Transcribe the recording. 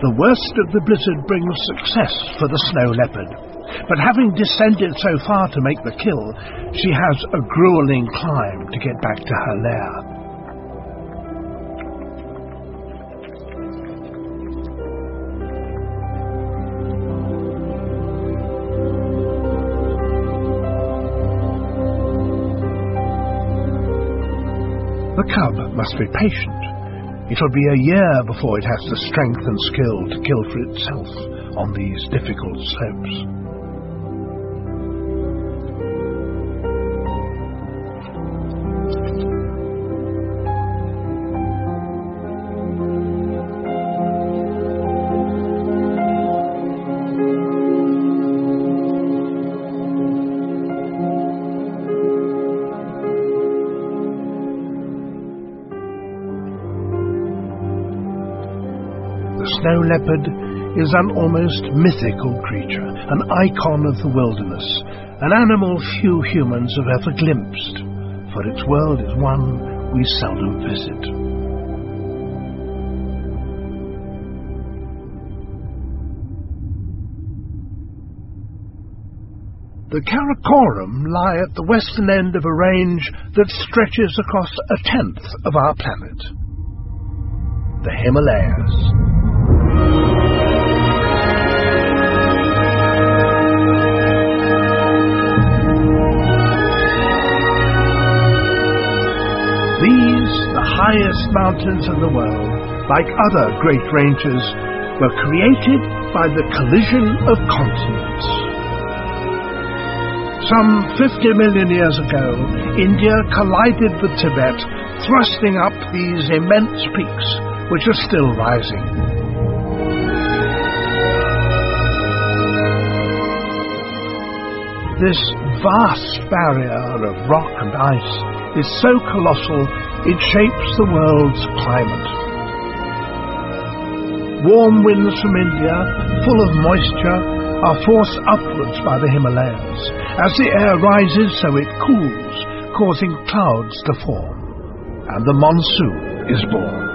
The worst of the blizzard brings success for the snow leopard, but having descended so far to make the kill, she has a grueling climb to get back to her lair. The cub must be patient. It will be a year before it has the strength and skill to kill for itself on these difficult slopes. The snow leopard is an almost mythical creature, an icon of the wilderness, an animal few humans have ever glimpsed, for its world is one we seldom visit. The Karakoram lie at the western end of a range that stretches across a tenth of our planet. The Himalayas. These, the highest mountains in the world, like other great ranges, were created by the collision of continents. Some 50 million years ago, India collided with Tibet, thrusting up these immense peaks, which are still rising. This vast barrier of rock and ice is so colossal it shapes the world's climate. Warm winds from India, full of moisture, are forced upwards by the Himalayas. As the air rises, so it cools, causing clouds to form, and the monsoon is born.